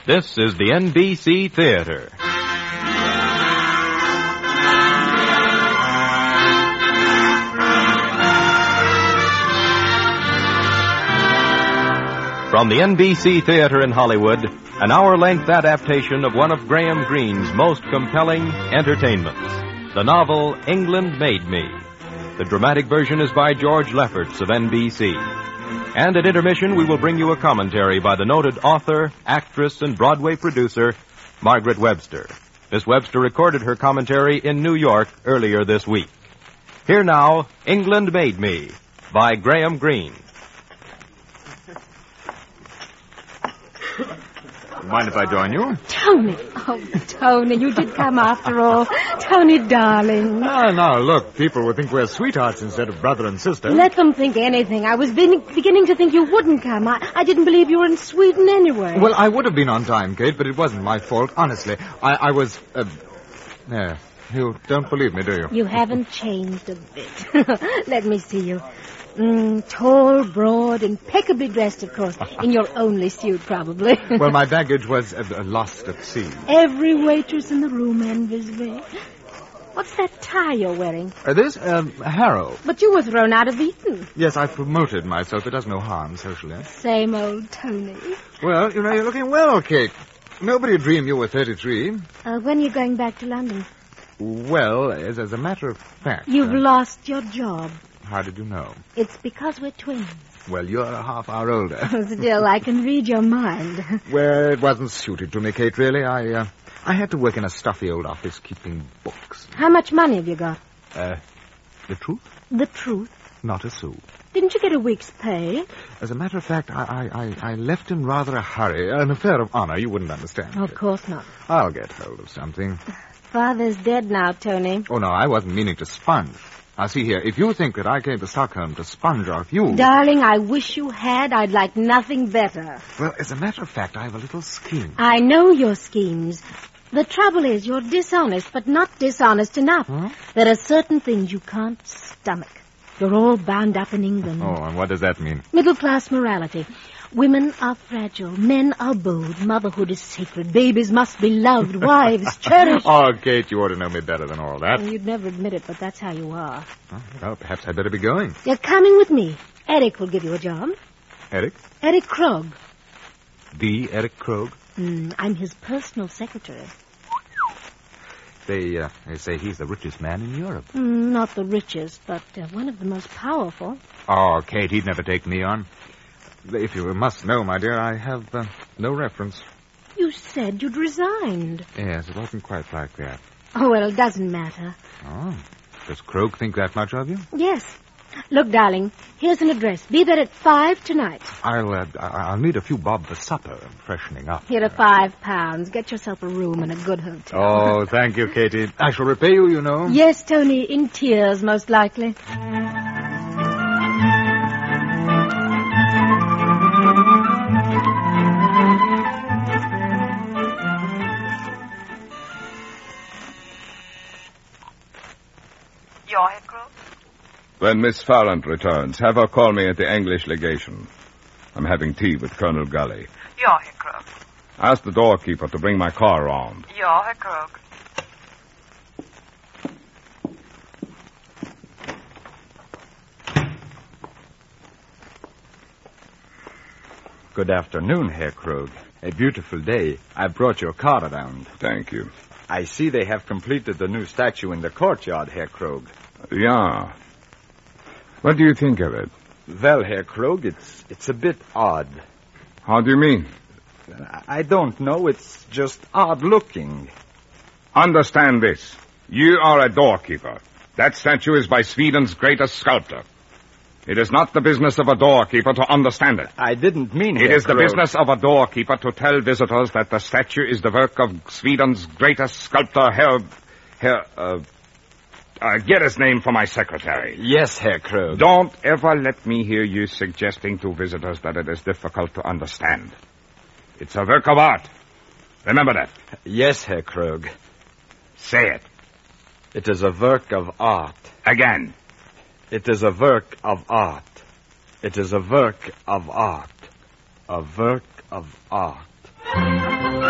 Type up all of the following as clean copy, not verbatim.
This is the NBC Theater. From the NBC Theater in Hollywood, an hour-length adaptation of one of Graham Greene's most compelling entertainments, the novel England Made Me. The dramatic version is by George Lefferts of NBC. And at intermission, we will bring you a commentary by the noted author, actress, and Broadway producer, Margaret Webster. Miss Webster recorded her commentary in New York earlier this week. Here now, England Made Me, by Graham Greene. Mind if I join you? Tony. Oh, Tony, you did come after all. Tony, darling. No, look, people would think we're sweethearts instead of brother and sister. Let them think anything. I was beginning to think you wouldn't come. I didn't believe you were in Sweden anyway. Well, I would have been on time, Kate, but it wasn't my fault, honestly. I was, you don't believe me, do you? You haven't changed a bit. Let me see you. Tall, broad, impeccably dressed, of course. In your only suit, probably. Well, my baggage was lost at sea. Every waitress in the room envies me. What's that tie you're wearing? This? Harrow. But you were thrown out of Eton. Yes, I promoted myself. It does no harm, socially. Same old Tony. Well, you're looking well, Kate. Nobody dreamed you were 33. When are you going back to London? Well, as a matter of fact... You've lost your job. How did you know? It's because we're twins. Well, you're a half hour older. Still, I can read your mind. Well, it wasn't suited to me, Kate, really. I had to work in a stuffy old office keeping books. How much money have you got? The truth? The truth? Not a sou. Didn't you get a week's pay? As a matter of fact, I left in rather a hurry. An affair of honor, you wouldn't understand. Of course not. I'll get hold of something. Father's dead now, Tony. Oh, no, I wasn't meaning to sponge. Now, see here, if you think that I came to Stockholm to sponge off you... Darling, I wish you had. I'd like nothing better. Well, as a matter of fact, I have a little scheme. I know your schemes. The trouble is you're dishonest, but not dishonest enough. Huh? There are certain things you can't stomach. You're all bound up in England. Oh, and what does that mean? Middle-class morality. Women are fragile. Men are bold. Motherhood is sacred. Babies must be loved. Wives cherished. Oh, Kate, you ought to know me better than all that. You'd never admit it, but that's how you are. Well, perhaps I'd better be going. You're coming with me. Eric will give you a job. Eric? Eric Krog. The Eric Krog? I'm his personal secretary. They say he's the richest man in Europe. Not the richest, but one of the most powerful. Oh, Kate, he'd never take me on. If you must know, my dear, I have no reference. You said you'd resigned. Yes, it wasn't quite like that. Oh, well, it doesn't matter. Oh, does Krog think that much of you? Yes. Look, darling, here's an address. Be there at 5 tonight. I'll need a few bob for supper and freshening up. Here are £5. Get yourself a room in a good hotel. Oh, thank you, Katie. I shall repay you, you know. Yes, Tony, in tears, most likely. When Miss Farrant returns, have her call me at the English legation. I'm having tea with Colonel Gully. Ja, Herr Krog. Ask the doorkeeper to bring my car around. Ja, Herr Krog. Good afternoon, Herr Krog. A beautiful day. I brought your car around. Thank you. I see they have completed the new statue in the courtyard, Herr Krog. Yeah. What do you think of it? Well, Herr Krog, it's a bit odd. How do you mean? I don't know. It's just odd-looking. Understand this. You are a doorkeeper. That statue is by Sweden's greatest sculptor. It is not the business of a doorkeeper to understand it. I didn't mean it. It is the Krog. business of a doorkeeper to tell visitors that the statue is the work of Sweden's greatest sculptor, get his name for my secretary. Yes, Herr Krog. Don't ever let me hear you suggesting to visitors that it is difficult to understand. It's a work of art. Remember that. Yes, Herr Krog. Say it. It is a work of art. Again. It is a work of art. It is a work of art. A work of art.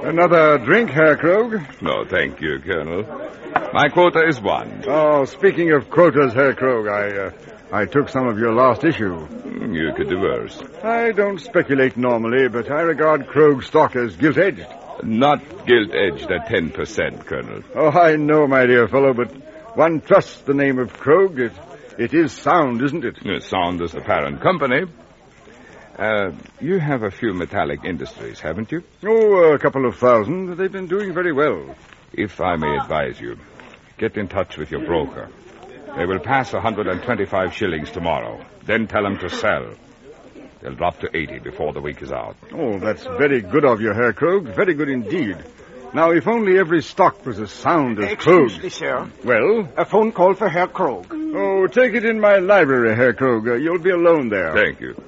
Another drink, Herr Krog? No, thank you, Colonel. My quota is 1. Oh, speaking of quotas, Herr Krog, I took some of your last issue. You could do worse. I don't speculate normally, but I regard Krog's stock as gilt-edged. Not gilt-edged at 10%, Colonel. Oh, I know, my dear fellow, but one trusts the name of Krog. It is sound, isn't it? Sound as the parent company. You have a few metallic industries, haven't you? Oh, a couple of thousand. They've been doing very well. If I may advise you, get in touch with your broker. They will pass 125 shillings tomorrow. Then tell them to sell. They'll drop to 80 before the week is out. Oh, that's very good of you, Herr Krog. Very good indeed. Now, if only every stock was as sound as Krog's. Excuse me, sir. Well? A phone call for Herr Krog. Oh, take it in my library, Herr Krog. You'll be alone there. Thank you.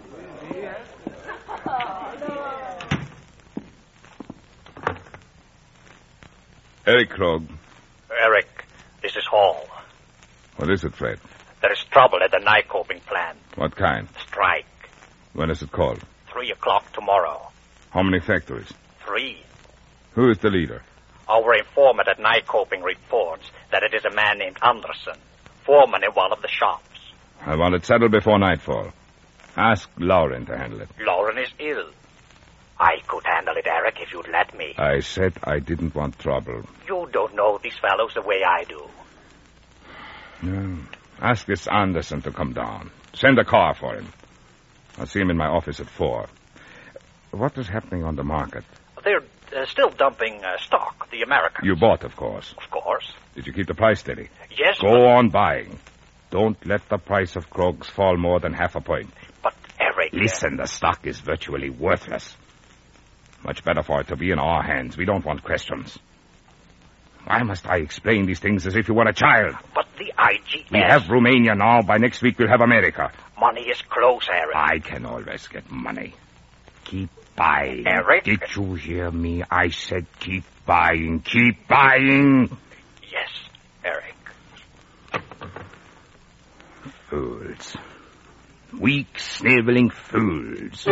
Eric Krog. Eric, this is Hall. What is it, Fred? There is trouble at the Nycoping plant. What kind? Strike. When is it called? 3:00 tomorrow. How many factories? 3. Who is the leader? Our informant at Nycoping reports that it is a man named Anderson, foreman in one of the shops. I want it settled before nightfall. Ask Lauren to handle it. Lauren is ill. I could handle it, Eric, if you'd let me. I said I didn't want trouble. You don't know these fellows the way I do. No. Ask this Anderson to come down. Send a car for him. I'll see him in my office at 4. What is happening on the market? They're still dumping stock, the Americans. You bought, of course. Of course. Did you keep the price steady? Yes, Go on buying. Don't let the price of Krog's fall more than half a point. But, Eric... Listen, the stock is virtually worthless. Much better for it to be in our hands. We don't want questions. Why must I explain these things as if you were a child? But the IGS... We have Romania now. By next week, we'll have America. Money is close, Eric. I can always get money. Keep buying. Eric? Did you hear me? I said keep buying. Keep buying. Yes, Eric. Fools. Weak, sniveling fools.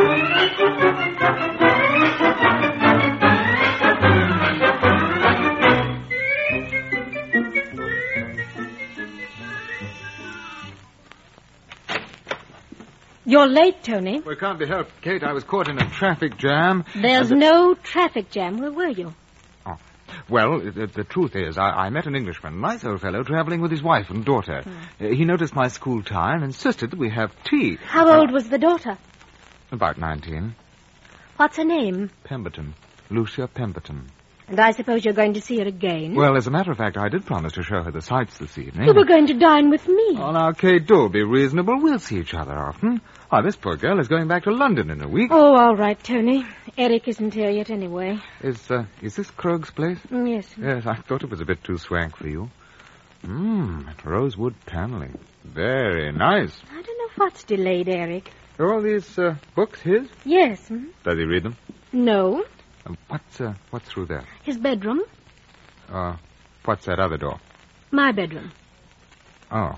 You're late, Tony. Well, it can't be helped, Kate. I was caught in a traffic jam. There's no traffic jam. Where were you? Oh. Well, the truth is, I met an Englishman, a nice old fellow, traveling with his wife and daughter. He noticed my school tie and insisted that we have tea. How old was the daughter? About 19. What's her name? Pemberton. Lucia Pemberton. And I suppose you're going to see her again? Well, as a matter of fact, I did promise to show her the sights this evening. You were going to dine with me. Oh, now, Kate, do be reasonable. We'll see each other often. Oh, this poor girl is going back to London in a week. Oh, all right, Tony. Eric isn't here yet anyway. Is this Krog's place? Yes. Yes, I thought it was a bit too swank for you. Rosewood paneling. Very nice. I don't know what's delayed, Eric. Are all these books his? Yes. Does he read them? No. What's through there? His bedroom. What's that other door? My bedroom. Oh.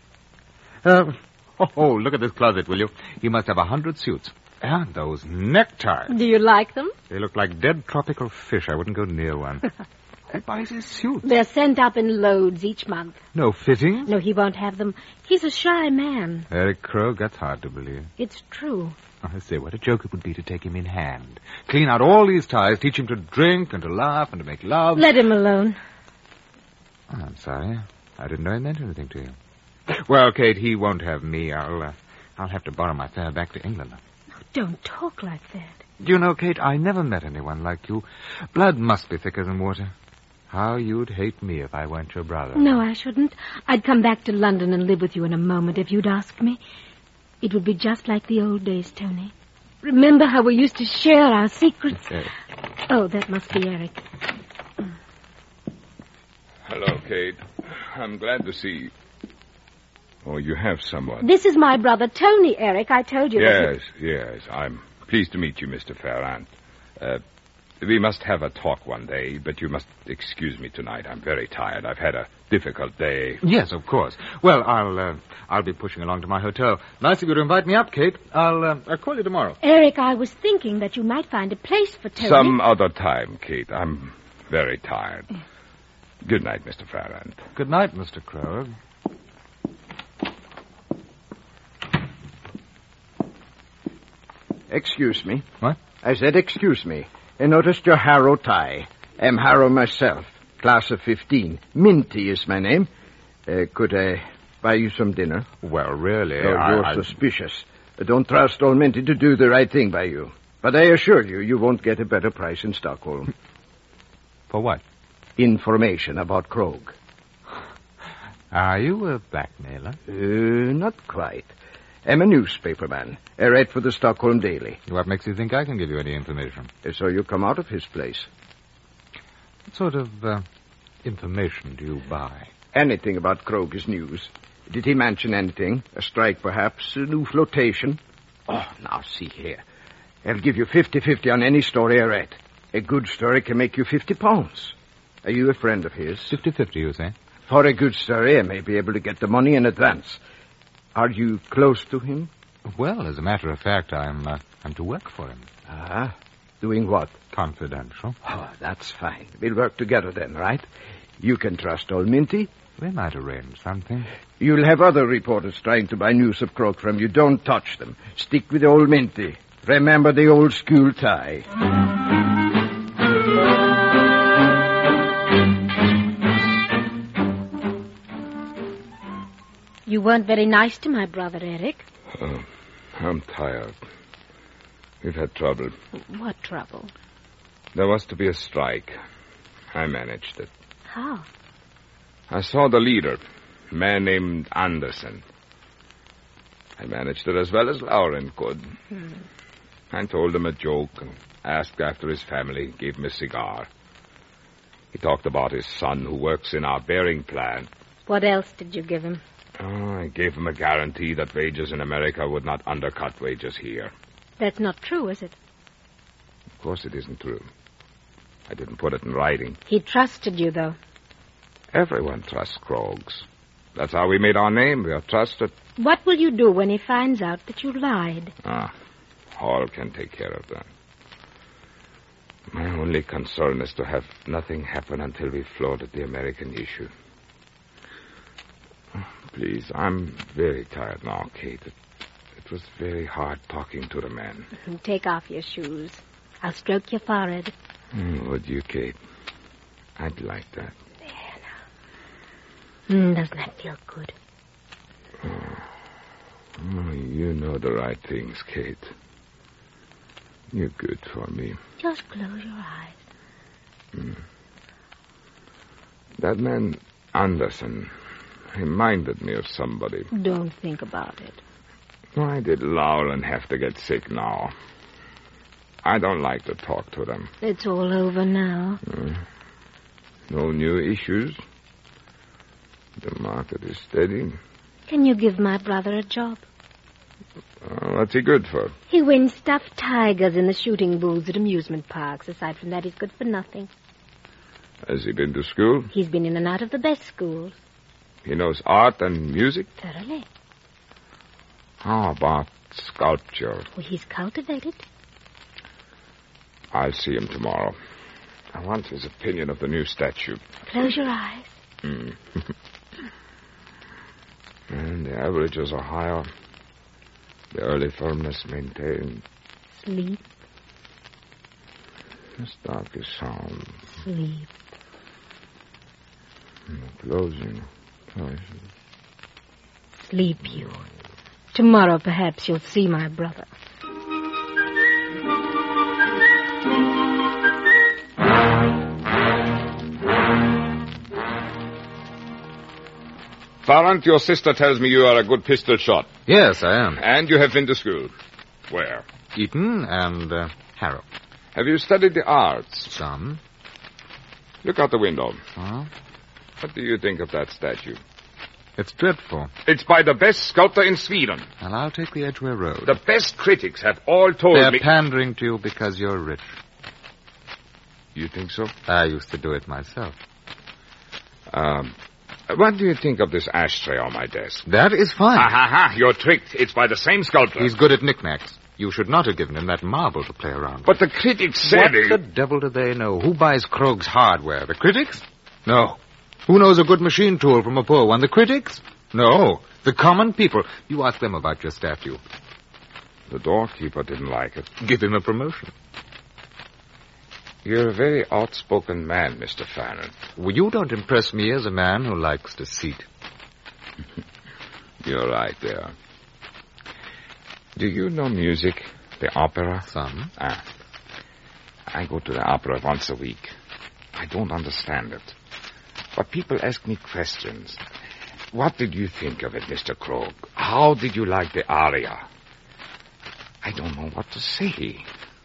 Look at this closet, will you? He must have 100 suits. And those neckties. Do you like them? They look like dead tropical fish. I wouldn't go near one. Who buys his suits? They're sent up in loads each month. No fitting? No, he won't have them. He's a shy man. Eric Krog, that's hard to believe. It's true. I say, what a joke it would be to take him in hand. Clean out all these ties, teach him to drink and to laugh and to make love. Let him alone. Oh, I'm sorry. I didn't know he meant anything to you. Well, Kate, he won't have me. I'll have to borrow my fare back to England. No, don't talk like that. Do you know, Kate, I never met anyone like you. Blood must be thicker than water. How you'd hate me if I weren't your brother. No, I shouldn't. I'd come back to London and live with you in a moment if you'd asked me. It would be just like the old days, Tony. Remember how we used to share our secrets? Oh, that must be Eric. Hello, Kate. I'm glad to see you. Oh, you have someone. This is my brother, Tony, Eric. I told you. Yes. I'm pleased to meet you, Mr. Ferrand. We must have a talk one day, but you must excuse me tonight. I'm very tired. I've had a difficult day. Yes, of course. Well, I'll be pushing along to my hotel. Nice of you to invite me up, Kate. I'll call you tomorrow. Eric, I was thinking that you might find a place for Tony. Some other time, Kate. I'm very tired. Good night, Mr. Farrand. Good night, Mr. Krogh. Excuse me. What? I said excuse me. I noticed your Harrow tie. I'm Harrow myself, class of 15. Minty is my name. Could I buy you some dinner? Well, really, you're suspicious. I don't trust old Minty to do the right thing by you. But I assure you, you won't get a better price in Stockholm. For what? Information about Krogh. Are you a blackmailer? Not quite. I'm a newspaperman. I write for the Stockholm Daily. What makes you think I can give you any information? So you come out of his place. What sort of information do you buy? Anything about Krogh is news. Did he mention anything? A strike, perhaps? A new flotation? Oh, now, see here. I'll give you 50-50 on any story I write. A good story can make you £50. Are you a friend of his? 50-50, you say? For a good story, I may be able to get the money in advance. Are you close to him? Well, as a matter of fact, I'm to work for him. Ah, doing what? Confidential. Oh, that's fine. We'll work together then, right? You can trust old Minty. We might arrange something. You'll have other reporters trying to buy news of Krogh from you. Don't touch them. Stick with old Minty. Remember the old school tie. You weren't very nice to my brother, Eric. Oh, I'm tired. We've had trouble. What trouble? There was to be a strike. I managed it. How? I saw the leader, a man named Anderson. I managed it as well as Lauren could. I told him a joke and asked after his family, gave him a cigar. He talked about his son who works in our bearing plant. What else did you give him? Oh, I gave him a guarantee that wages in America would not undercut wages here. That's not true, is it? Of course it isn't true. I didn't put it in writing. He trusted you, though. Everyone trusts Kroghs. That's how we made our name. We are trusted. What will you do when he finds out that you lied? Hall can take care of that. My only concern is to have nothing happen until we've floated the American issue. Please, I'm very tired now, Kate. It was very hard talking to the man. Take off your shoes. I'll stroke your forehead. Would you, Kate? I'd like that. There now. Doesn't that feel good? You know the right things, Kate. You're good for me. Just close your eyes. That man, Anderson, reminded me of somebody. Don't think about it. Why did Lauren have to get sick now? I don't like to talk to them. It's all over now. No new issues. The market is steady. Can you give my brother a job? What's he good for? He wins stuffed tigers in the shooting booths at amusement parks. Aside from that, he's good for nothing. Has he been to school? He's been in and out of the best schools. He knows art and music? Thoroughly. How about sculpture? Well, he's cultivated. I'll see him tomorrow. I want his opinion of the new statue. Close your eyes. And the averages are higher. The early firmness maintained. Sleep. The stock is sound. Sleep. Closing. Sleep, you. Tomorrow, perhaps, you'll see my brother. Farrand, your sister tells me you are a good pistol shot. Yes, I am. And you have been to school. Where? Eton and Harrow. Have you studied the arts? Some. Look out the window. Huh? What do you think of that statue? It's dreadful. It's by the best sculptor in Sweden. Well, I'll take the Edgware Road. The best critics have all told They're me... pandering to you because you're rich. You think so? I used to do it myself. What do you think of this ashtray on my desk? That is fine. Ha! You're tricked. It's by the same sculptor. He's good at knickknacks. You should not have given him that marble to play around with. But the critics said What the devil do they know? Who buys Krog's hardware? The critics? No. Who knows a good machine tool from a poor one? The critics? No. The common people. You ask them about your statue. The doorkeeper didn't like it. Give him a promotion. You're a very outspoken man, Mr. Farron. Well, you don't impress me as a man who likes deceit. You're right there. Do you know music? The opera? Some. I go to the opera once a week. I don't understand it. But people ask me questions. What did you think of it, Mr. Krog? How did you like the aria? I don't know what to say.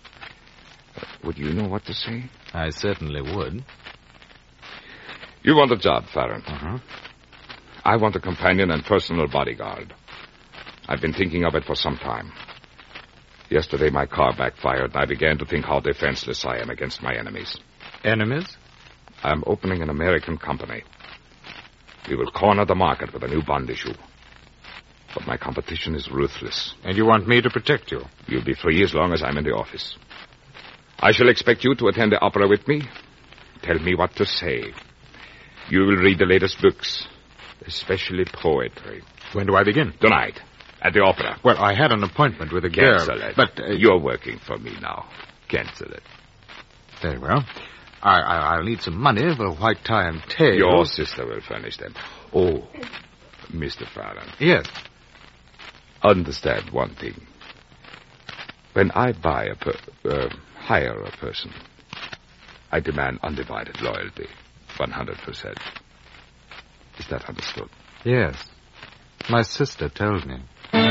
Would you know what to say? I certainly would. You want a job, Farron. Uh-huh. I want a companion and personal bodyguard. I've been thinking of it for some time. Yesterday my car backfired, and I began to think how defenseless I am against my enemies. Enemies? I'm opening an American company. We will corner the market with a new bond issue. But my competition is ruthless. And you want me to protect you? You'll be free as long as I'm in the office. I shall expect you to attend the opera with me. Tell me what to say. You will read the latest books, especially poetry. When do I begin? Tonight, at the opera. Well, I had an appointment with a girl. Cancel it. But you're working for me now. Cancel it. Very well. I'll need some money for a white tie and tail. Your sister will furnish them. Oh, Mr. Farron. Yes. Understand one thing. When I hire a person, I demand undivided loyalty, 100%. Is that understood? Yes. My sister told me.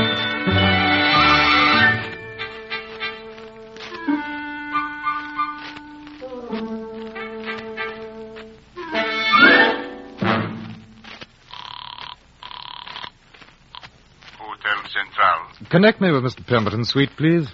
Hotel Central. Connect me with Mr. Pemberton, sweet, please.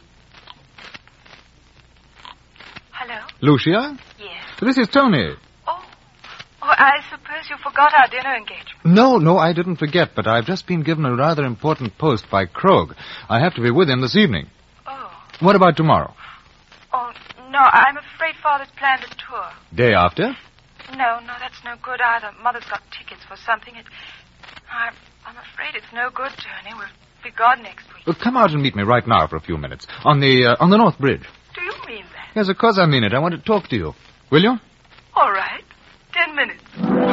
Hello? Lucia? Yes. This is Tony. Oh, I suppose you forgot our dinner engagement. No, I didn't forget, but I've just been given a rather important post by Krog. I have to be with him this evening. Oh. What about tomorrow? Oh, no, I'm afraid Father's planned a tour. Day after? No, that's no good either. Mother's got tickets for something. I'm afraid it's no good, Tony. We'll be gone next week. Well, come out and meet me right now for a few minutes. On the North Bridge. Do you mean that? Yes, of course I mean it. I want to talk to you. Will you? All right. 10 minutes.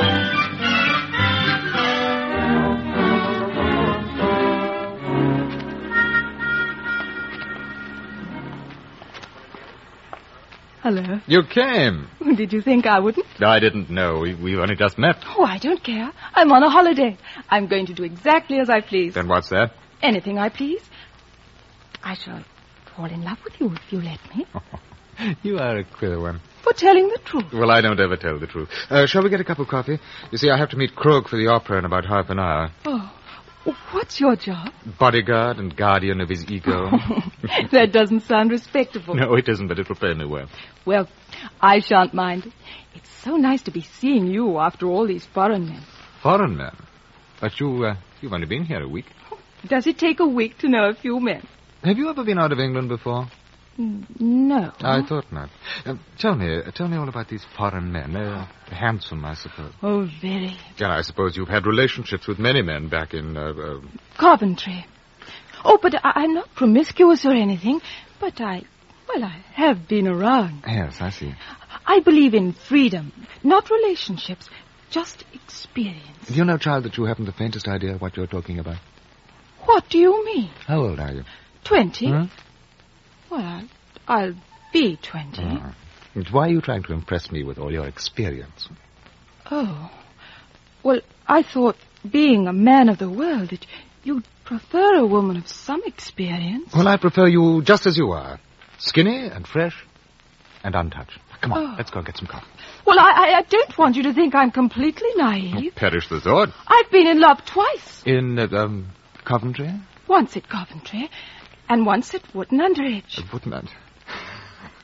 Hello. You came. Did you think I wouldn't? I didn't know. We only just met. Oh, I don't care. I'm on a holiday. I'm going to do exactly as I please. Then what's that? Anything I please. I shall fall in love with you if you let me. You are a queer one. For telling the truth. Well, I don't ever tell the truth. Shall we get a cup of coffee? You see, I have to meet Krog for the opera in about half an hour. Oh, what's your job? Bodyguard and guardian of his ego. That doesn't sound respectable. No, it isn't, but it'll pay me well. Well, I shan't mind. It's so nice to be seeing you after all these foreign men. Foreign men? But you've only been here a week. Does it take a week to know a few men? Have you ever been out of England before? No. I thought not. Tell me all about these foreign men. They're handsome, I suppose. Oh, very. And I suppose you've had relationships with many men back in... Coventry. Oh, but I'm not promiscuous or anything. But I have been around. Yes, I see. I believe in freedom, not relationships, just experience. Do you know, child, that you haven't the faintest idea what you're talking about? What do you mean? How old are you? 20. Huh? Well, I'll be 20. And why are you trying to impress me with all your experience? Oh. Well, I thought, being a man of the world, that you'd prefer a woman of some experience. Well, I prefer you just as you are. Skinny and fresh and untouched. Come on, let's go get some coffee. Well, I don't want you to think I'm completely naive. Perish the thought. I've been in love twice. In, Coventry? Once at Coventry, and once at Wootton Underedge. At Wootton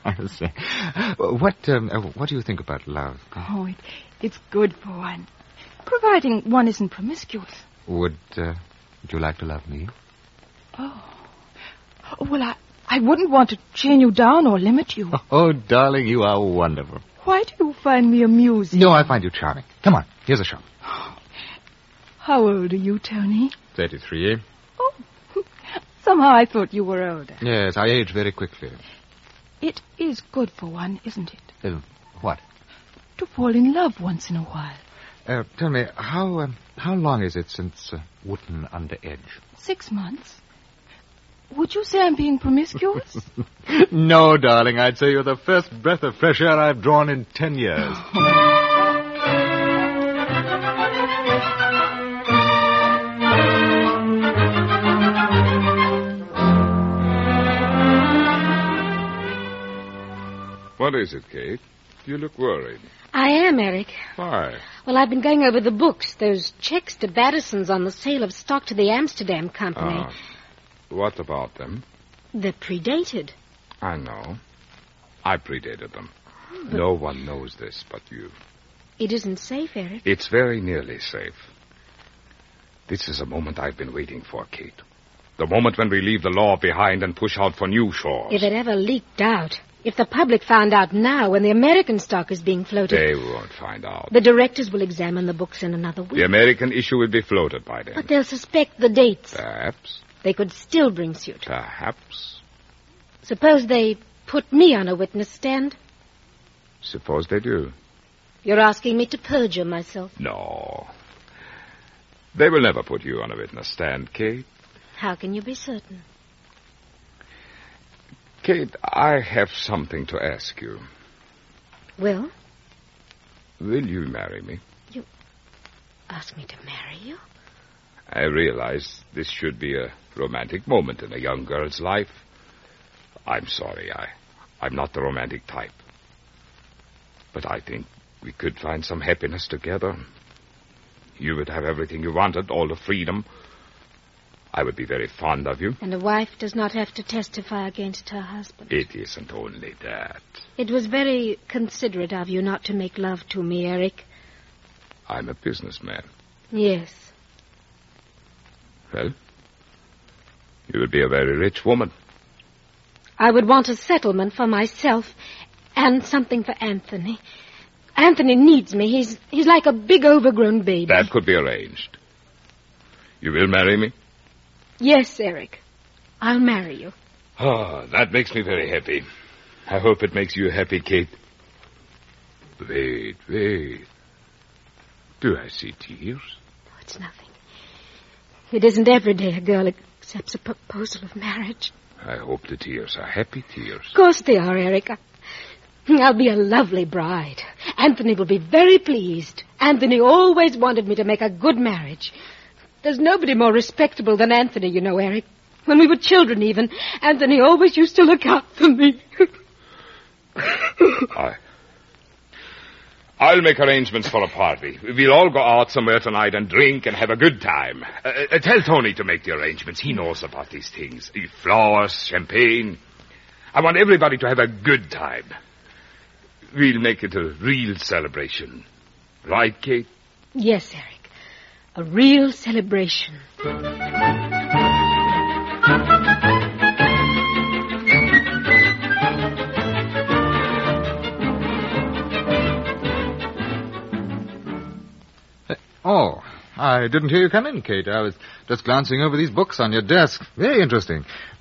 I see. What do you think about love? Oh, it's good for one. Providing one isn't promiscuous. Would you like to love me? Oh. Well, I wouldn't want to chain you down or limit you. Oh, darling, you are wonderful. Why do you find me amusing? No, I find you charming. Come on, here's a shot. How old are you, Tony? 33. Oh, somehow I thought you were older. Yes, I age very quickly. It is good for one, isn't it? What? To fall in love once in a while. Tell me, how long is it since Wootton under edge? 6 months. Would you say I'm being promiscuous? No, darling, I'd say you're the first breath of fresh air I've drawn in 10 years. What is it, Kate? You look worried. I am, Eric. Why? Well, I've been going over the books. Those checks to Batterson's on the sale of stock to the Amsterdam company. What about them? They're predated. I know. I predated them. No one knows this but you. It isn't safe, Eric. It's very nearly safe. This is a moment I've been waiting for, Kate. The moment when we leave the law behind and push out for new shores. If it ever leaked out, if the public found out now when the American stock is being floated... They won't find out. The directors will examine the books in another week. The American issue will be floated by then. But they'll suspect the dates. Perhaps. They could still bring suit. Perhaps. Suppose they put me on a witness stand? Suppose they do. You're asking me to perjure myself. No. They will never put you on a witness stand, Kate. How can you be certain? Kate, I have something to ask you. Well? Will you marry me? You ask me to marry you? I realize this should be a romantic moment in a young girl's life. I'm sorry, I'm not the romantic type. But I think we could find some happiness together. You would have everything you wanted, all the freedom. I would be very fond of you. And a wife does not have to testify against her husband. It isn't only that. It was very considerate of you not to make love to me, Eric. I'm a businessman. Yes. Well, you would be a very rich woman. I would want a settlement for myself and something for Anthony. Anthony needs me. He's like a big overgrown baby. That could be arranged. You will marry me? Yes, Eric. I'll marry you. Oh, that makes me very happy. I hope it makes you happy, Kate. Wait. Do I see tears? No, it's nothing. It isn't every day a girl accepts a proposal of marriage. I hope the tears are happy tears. Of course they are, Eric. I'll be a lovely bride. Anthony will be very pleased. Anthony always wanted me to make a good marriage. There's nobody more respectable than Anthony, you know, Eric. When we were children, even, Anthony always used to look out for me. I'll make arrangements for a party. We'll all go out somewhere tonight and drink and have a good time. Tell Tony to make the arrangements. He knows about these things. Flowers, champagne. I want everybody to have a good time. We'll make it a real celebration. Right, Kate? Yes, Eric. A real celebration. Oh, I didn't hear you come in, Kate. I was just glancing over these books on your desk. Very interesting.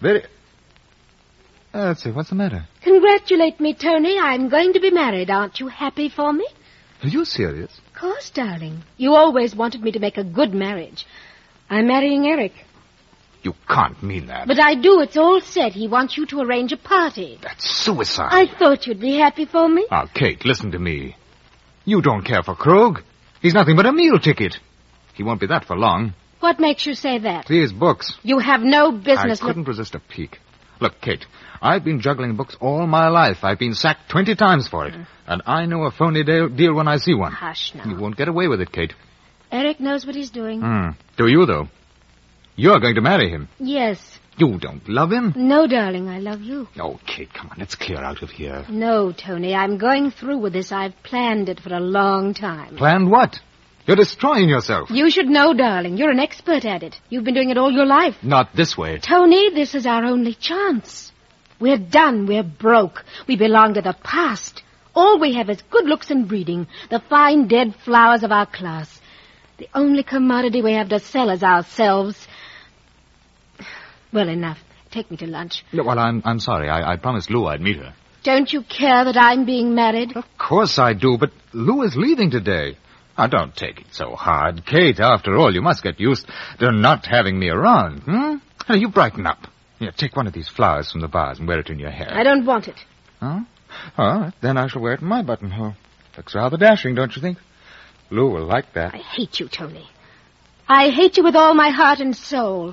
Let's see, what's the matter? Congratulate me, Tony. I'm going to be married. Aren't you happy for me? Are you serious? Of course, darling. You always wanted me to make a good marriage. I'm marrying Eric. You can't mean that. But I do. It's all set. He wants you to arrange a party. That's suicide. I thought you'd be happy for me. Oh, Kate, listen to me. You don't care for Krog. He's nothing but a meal ticket. He won't be that for long. What makes you say that? These books. You have no business... I couldn't resist a peek. Look, Kate, I've been juggling books all my life. I've been sacked 20 times for it. And I know a phony deal when I see one. Hush now. You won't get away with it, Kate. Eric knows what he's doing. Do you, though? You're going to marry him. Yes. You don't love him? No, darling, I love you. Oh, Kate, come on, let's clear out of here. No, Tony, I'm going through with this. I've planned it for a long time. Planned what? You're destroying yourself. You should know, darling. You're an expert at it. You've been doing it all your life. Not this way. Tony, this is our only chance. We're done. We're broke. We belong to the past. All we have is good looks and breeding, the fine dead flowers of our class. The only commodity we have to sell is ourselves. Well, enough. Take me to lunch. No, well, I'm sorry. I promised Lou I'd meet her. Don't you care that I'm being married? Of course I do, but Lou is leaving today. Now, don't take it so hard. Kate, after all, you must get used to not having me around, Now, you brighten up. Here, take one of these flowers from the vase and wear it in your hair. I don't want it. Huh? Oh, then I shall wear it in my buttonhole. Looks rather dashing, don't you think? Lou will like that. I hate you, Tony. I hate you with all my heart and soul.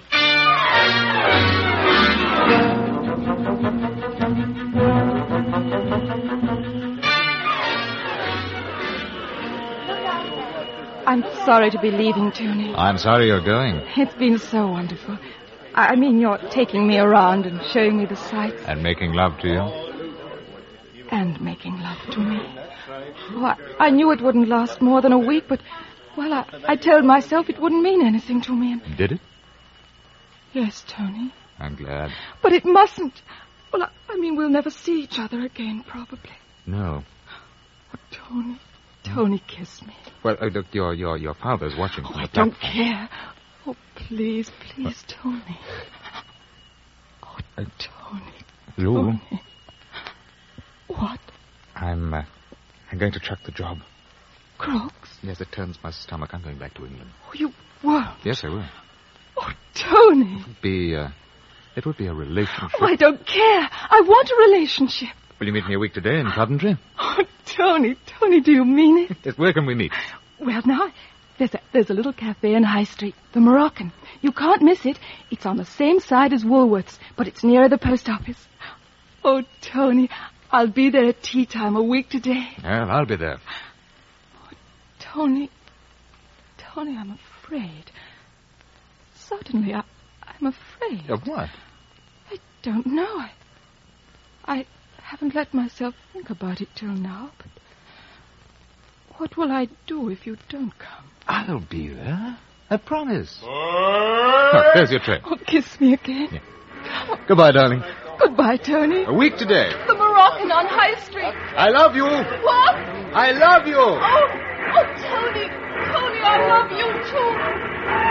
I'm sorry to be leaving, Tony. I'm sorry you're going. It's been so wonderful. I mean, you're taking me around and showing me the sights. And making love to you? And making love to me. Oh, I knew it wouldn't last more than a week, but, well, I told myself it wouldn't mean anything to me. And... Did it? Yes, Tony. I'm glad. But it mustn't. Well, I mean, we'll never see each other again, probably. No. Oh, Tony. Tony, kiss me. Well, look, your father's watching. Oh, I don't care. Oh, please, Tony. Oh, Tony. Lou. Tony. What? I'm going to chuck the job. Crooks? Yes, it turns my stomach. I'm going back to England. Oh, you won't? Yes, I will. Oh, Tony. It would be a relationship. Oh, I don't care. I want a relationship. Will you meet me a week today in Coventry? Oh, Tony, do you mean it? Yes, where can we meet? Well, now, there's a little cafe in High Street, the Moroccan. You can't miss it. It's on the same side as Woolworths, but it's nearer the post office. Oh, Tony, I'll be there at tea time a week today. Well, I'll be there. Oh, Tony, I'm afraid. Suddenly, I'm afraid. Of what? I don't know. I haven't let myself think about it till now, but what will I do if you don't come? I'll be there. I promise. Oh, there's your tray. Oh, kiss me again. Yeah. Goodbye, darling. Goodbye, Tony. A week today. The Moroccan on High Street. I love you. What? I love you. Oh, Tony, I love you too.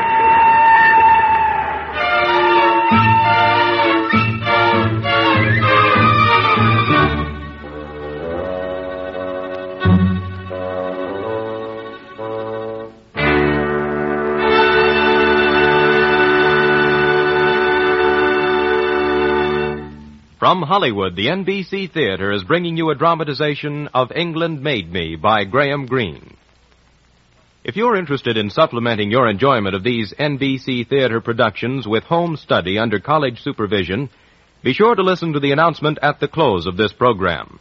From Hollywood, the NBC Theater is bringing you a dramatization of England Made Me by Graham Greene. If you're interested in supplementing your enjoyment of these NBC Theater productions with home study under college supervision, be sure to listen to the announcement at the close of this program.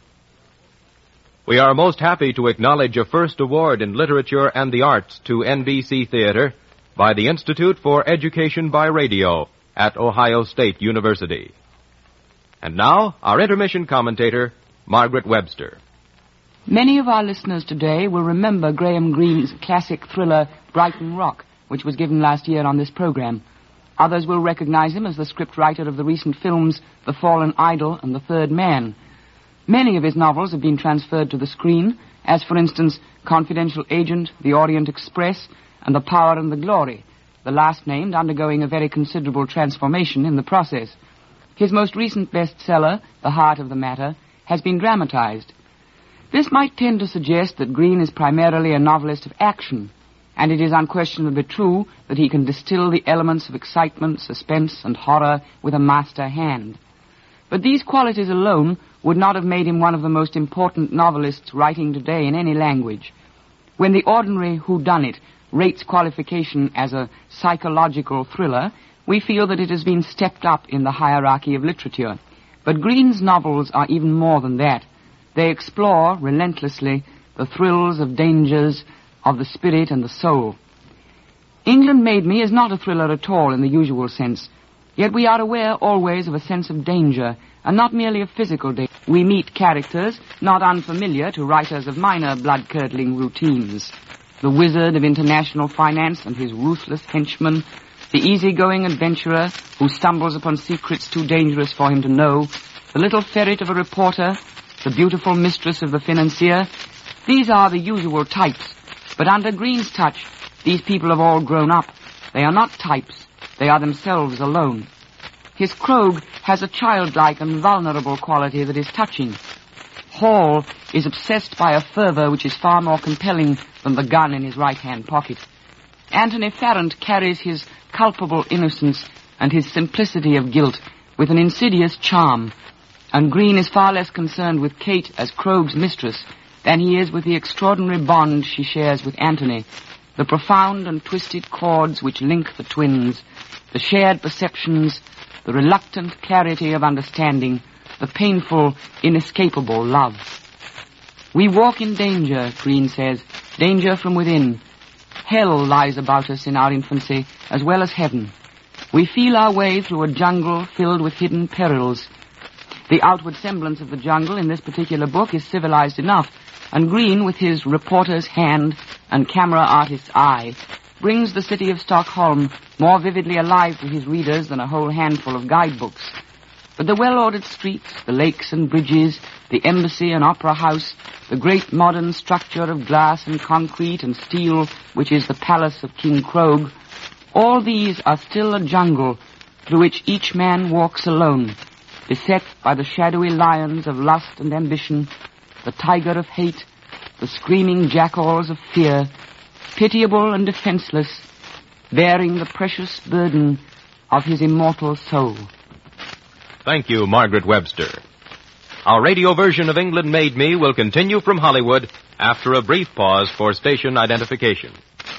We are most happy to acknowledge a first award in literature and the arts to NBC Theater by the Institute for Education by Radio at Ohio State University. And now, our intermission commentator, Margaret Webster. Many of our listeners today will remember Graham Greene's classic thriller, Brighton Rock, which was given last year on this program. Others will recognize him as the scriptwriter of the recent films The Fallen Idol and The Third Man. Many of his novels have been transferred to the screen, as, for instance, Confidential Agent, The Orient Express, and The Power and the Glory, the last named undergoing a very considerable transformation in the process. His most recent bestseller, The Heart of the Matter, has been dramatized. This might tend to suggest that Greene is primarily a novelist of action, and it is unquestionably true that he can distill the elements of excitement, suspense, and horror with a master hand. But these qualities alone would not have made him one of the most important novelists writing today in any language. When the ordinary whodunit rates qualification as a psychological thriller, we feel that it has been stepped up in the hierarchy of literature. But Greene's novels are even more than that. They explore, relentlessly, the thrills of dangers of the spirit and the soul. England Made Me is not a thriller at all in the usual sense. Yet we are aware always of a sense of danger, and not merely of physical danger. We meet characters not unfamiliar to writers of minor blood-curdling routines. The wizard of international finance and his ruthless henchman, the easygoing adventurer who stumbles upon secrets too dangerous for him to know, the little ferret of a reporter, the beautiful mistress of the financier. These are the usual types, but under Green's touch, these people have all grown up. They are not types. They are themselves alone. His Krog has a childlike and vulnerable quality that is touching. Hall is obsessed by a fervor which is far more compelling than the gun in his right-hand pocket. Anthony Farrant carries his culpable innocence and his simplicity of guilt with an insidious charm, and Green is far less concerned with Kate as Krog's mistress than he is with the extraordinary bond she shares with Anthony, the profound and twisted chords which link the twins, the shared perceptions, the reluctant clarity of understanding, the painful, inescapable love. We walk in danger, Green says, danger from within. Hell lies about us in our infancy, as well as heaven. We feel our way through a jungle filled with hidden perils. The outward semblance of the jungle in this particular book is civilized enough, and Green, with his reporter's hand and camera artist's eye, brings the city of Stockholm more vividly alive to his readers than a whole handful of guidebooks. But the well-ordered streets, the lakes and bridges, the embassy and opera house, the great modern structure of glass and concrete and steel, which is the palace of King Krog, all these are still a jungle through which each man walks alone, beset by the shadowy lions of lust and ambition, the tiger of hate, the screaming jackals of fear, pitiable and defenseless, bearing the precious burden of his immortal soul. Thank you, Margaret Webster. Our radio version of England Made Me will continue from Hollywood after a brief pause for station identification.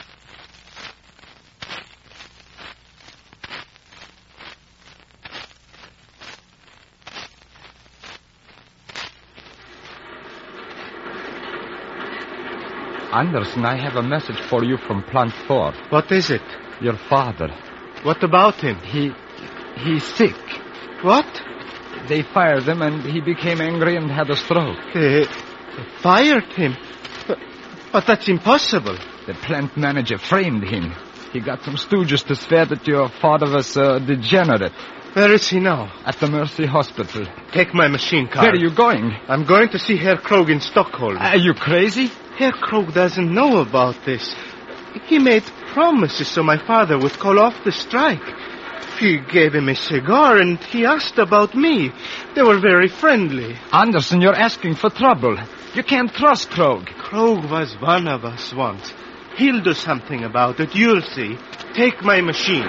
Anderson, I have a message for you from Plant 4. What is it? Your father. What about him? He's sick. What? They fired him and he became angry and had a stroke. They fired him? But that's impossible. The plant manager framed him. He got some stooges to swear that your father was a degenerate. Where is he now? At the Mercy Hospital. Take my machine car. Where are you going? I'm going to see Herr Krog in Stockholm. Are you crazy? Herr Krog doesn't know about this. He made promises so my father would call off the strike. He gave him a cigar and he asked about me. They were very friendly. Anderson, you're asking for trouble. You can't trust Krog. Krog was one of us once. He'll do something about it, you'll see. Take my machine.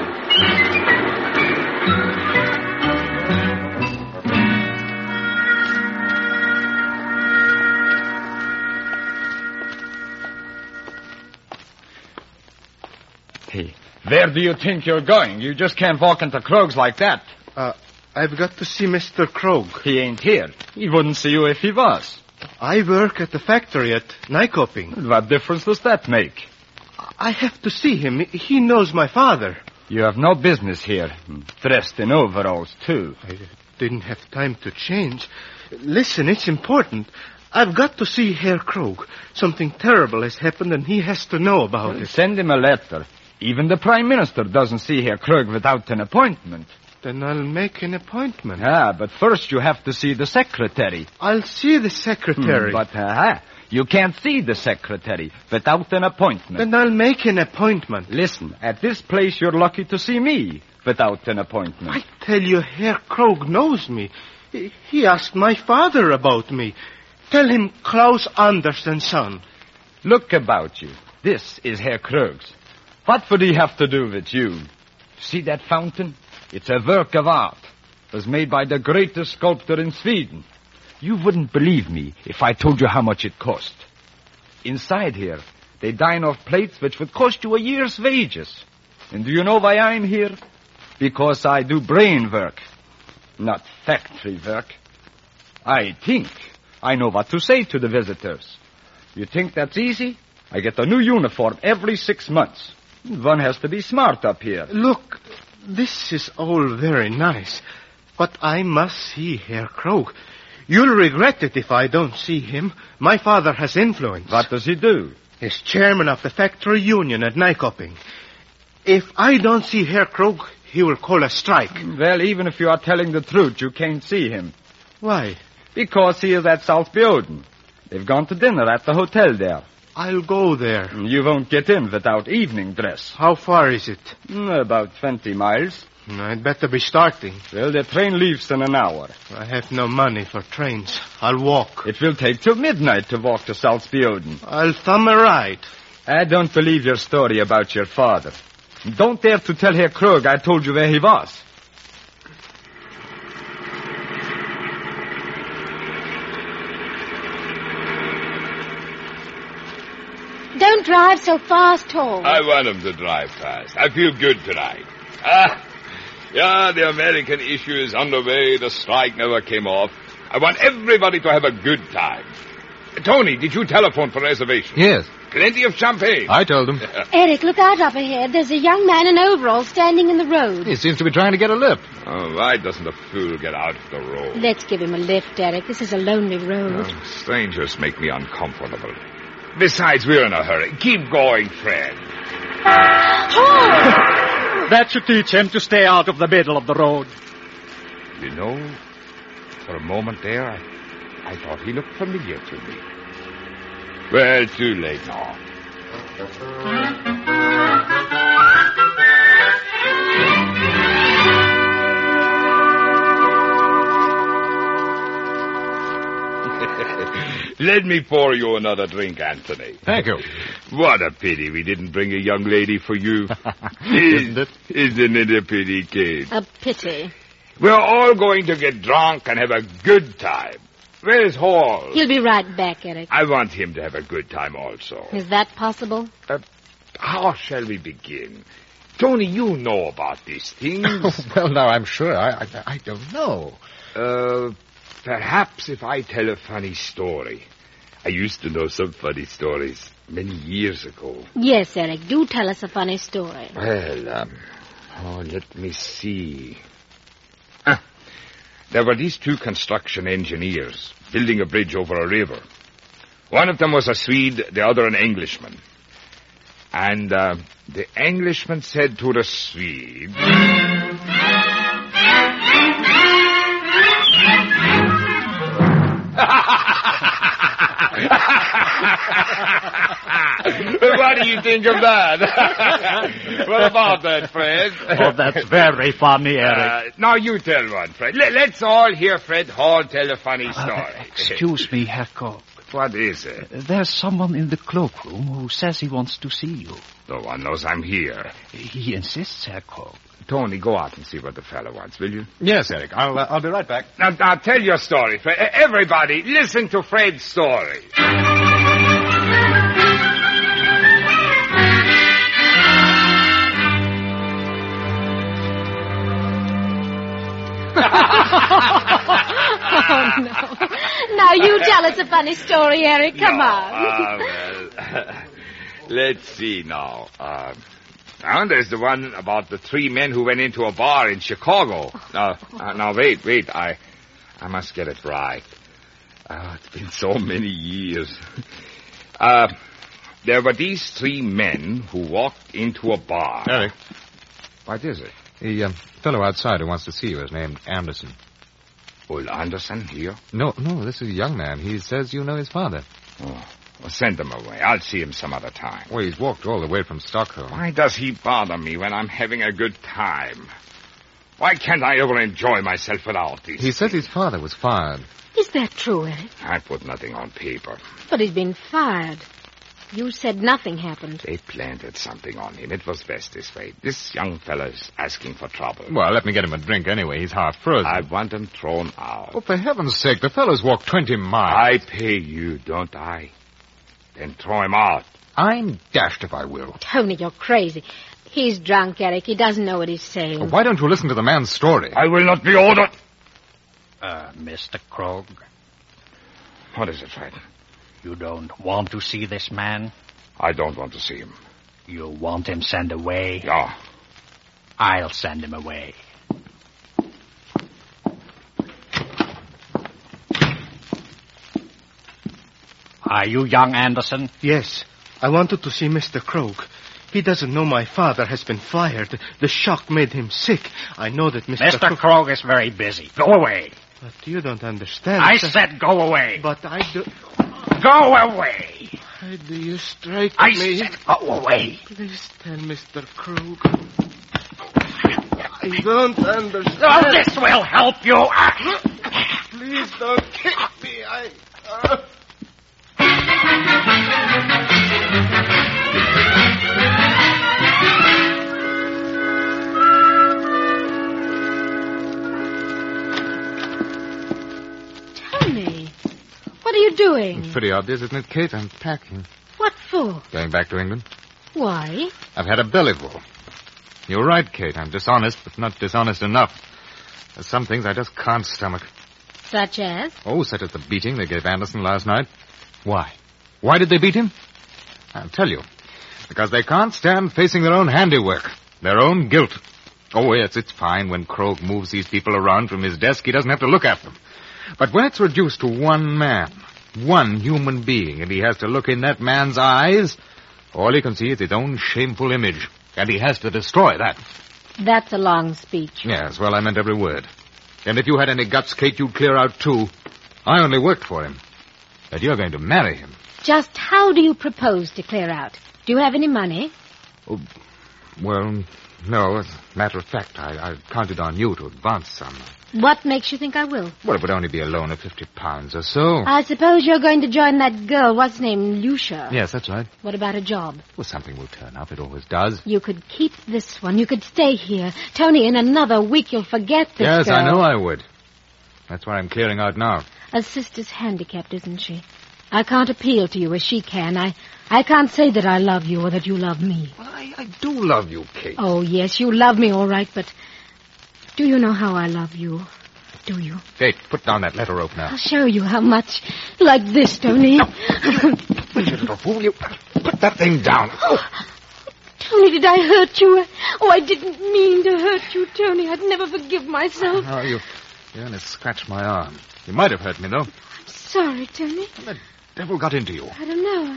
Hey, where do you think you're going? You just can't walk into Krog's like that. I've got to see Mr. Krog. He ain't here. He wouldn't see you if he was. I work at the factory at Nykoping. What difference does that make? I have to see him. He knows my father. You have no business here. Dressed in overalls, too. I didn't have time to change. Listen, it's important. I've got to see Herr Krog. Something terrible has happened and he has to know about it. Send him a letter. Even the Prime Minister doesn't see Herr Krog without an appointment. Then I'll make an appointment. But first you have to see the secretary. I'll see the secretary. But you can't see the secretary without an appointment. Then I'll make an appointment. Listen, at this place you're lucky to see me without an appointment. I tell you, Herr Krog knows me. He asked my father about me. Tell him Klaus Andersen's son. Look about you. This is Herr Krog's. What would he have to do with you? See that fountain? It's a work of art. It was made by the greatest sculptor in Sweden. You wouldn't believe me if I told you how much it cost. Inside here, they dine off plates which would cost you a year's wages. And do you know why I'm here? Because I do brain work, not factory work. I think I know what to say to the visitors. You think that's easy? I get a new uniform every 6 months. One has to be smart up here. Look, This is all very nice, but I must see Herr Krog. You'll regret it if I don't see him. My father has influence. What does he do? He's chairman of the factory union at Nykoping. If I don't see Herr Krog, he will call a strike. Well, even if you are telling the truth, you can't see him. Why? Because he is at South Bjorden. They've gone to dinner at the hotel there. I'll go there. You won't get in without evening dress. How far is it? About 20 miles. I'd better be starting. Well, the train leaves in an hour. I have no money for trains. I'll walk. It will take till midnight to walk to South Bjorden. I'll thumb a ride. I don't believe your story about your father. Don't dare to tell Herr Krog I told you where he was. Don't drive so fast, Hall. I want him to drive fast. I feel good tonight. Yeah, the American issue is underway. The strike never came off. I want everybody to have a good time. Tony, did you telephone for reservations? Yes. Plenty of champagne. I told him. Eric, look out up ahead. There's a young man in overalls standing in the road. He seems to be trying to get a lift. Oh, why doesn't the fool get out of the road? Let's give him a lift, Eric. This is a lonely road. Oh, strangers make me uncomfortable. Besides, we're in a hurry. Keep going, Fred. That should teach him to stay out of the middle of the road. You know, for a moment there, I thought he looked familiar to me. Well, too late now. Let me pour you another drink, Anthony. Thank you. What a pity we didn't bring a young lady for you. Isn't it? Isn't it a pity, Kate? A pity. We're all going to get drunk and have a good time. Where's Hall? He'll be right back, Eric. I want him to have a good time also. Is that possible? How shall we begin? Tony, you know about these things. Well, now, I'm sure. I don't know. Perhaps if I tell a funny story. I used to know some funny stories many years ago. Yes, Eric, do tell us a funny story. Well, let me see. There were these two construction engineers building a bridge over a river. One of them was a Swede, the other an Englishman. And the Englishman said to the Swede... What do you think of that? What about that, Fred? Oh, that's very funny, Eric. Now you tell one, Fred. Let's all hear Fred Hall tell a funny story. Excuse me, Herr Krog. What is it? There's someone in the cloakroom who says he wants to see you. No one knows I'm here. He insists, Herr Krog. Tony, go out and see what the fellow wants, will you? Yes, Eric. I'll be right back. Now tell your story, Fred. Everybody, listen to Fred's story. Oh, no. Now you tell us a funny story, Eric. Come on. Well, let's see now. Now, there's the one about the three men who went into a bar in Chicago. Now, wait. I must get it right. It's been so many years. There were these three men who walked into a bar. Eric. What is it? The fellow outside who wants to see you is named Anderson. Old Anderson here? No, this is a young man. He says you know his father. Oh, well, send him away. I'll see him some other time. Well, he's walked all the way from Stockholm. Why does he bother me when I'm having a good time? Why can't I ever enjoy myself without these? He says his father was fired. Is that true, Eric? I put nothing on paper. But he's been fired. You said nothing happened. They planted something on him. It was best this way. This young fella's asking for trouble. Well, let me get him a drink anyway. He's half frozen. I want him thrown out. Oh, for heaven's sake, the fellow's walked 20 miles. I pay you, don't I? Then throw him out. I'm dashed if I will. Tony, you're crazy. He's drunk, Eric. He doesn't know what he's saying. Well, why don't you listen to the man's story? I will not be ordered. Mr. Krog. What is it, Fred? You don't want to see this man? I don't want to see him. You want him sent away? Yeah. I'll send him away. Are you young Anderson? Yes. I wanted to see Mr. Krogh. He doesn't know my father has been fired. The shock made him sick. I know that Mr. Krogh is very busy. Go away. But you don't understand. I said go away. But I do... Go away. Why do you strike I me? said go away. Please tell Mr. Krogh. I don't understand. Oh, this will help you. Please don't kick me. Tony, what are you doing? It's pretty obvious, isn't it, Kate? I'm packing. What for? Going back to England. Why? I've had a bellyful. You're right, Kate. I'm dishonest, but not dishonest enough. There's some things I just can't stomach. Such as? Oh, such as the beating they gave Anderson last night. Why? Why did they beat him? I'll tell you. Because they can't stand facing their own handiwork, their own guilt. Oh, yes, it's fine when Krogh moves these people around from his desk. He doesn't have to look at them. But when it's reduced to one man, one human being, and he has to look in that man's eyes, all he can see is his own shameful image. And he has to destroy that. That's a long speech. Yes, well, I meant every word. And if you had any guts, Kate, you'd clear out, too. I only worked for him. But you're going to marry him. Just how do you propose to clear out? Do you have any money? Oh, well, no. As a matter of fact, I counted on you to advance some. What makes you think I will? Well, it would only be a loan of £50 or so. I suppose you're going to join that girl, what's her name, Lucia? Yes, that's right. What about a job? Well, something will turn up. It always does. You could keep this one. You could stay here. Tony, in another week you'll forget this Yes, girl. I know I would. That's why I'm clearing out now. A sister's handicapped, isn't she? I can't appeal to you as she can. I can't say that I love you or that you love me. Well, I do love you, Kate. Oh, yes, you love me all right, but do you know how I love you? Do you? Kate, put down that letter opener. I'll show you how much. Like this, Tony. No. You little fool, you put that thing down. Oh, Tony, did I hurt you? Oh, I didn't mean to hurt you, Tony. I'd never forgive myself. Oh, you only scratched my arm. You might have hurt me, though. I'm sorry, Tony. Well, the devil got into you. I don't know.